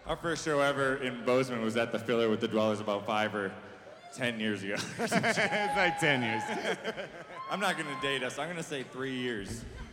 Our first show ever in Bozeman was at the Filler with the Dwellers about 5 or 10 years ago. It's like 10 years. I'm not gonna date us. I'm gonna say 3 years.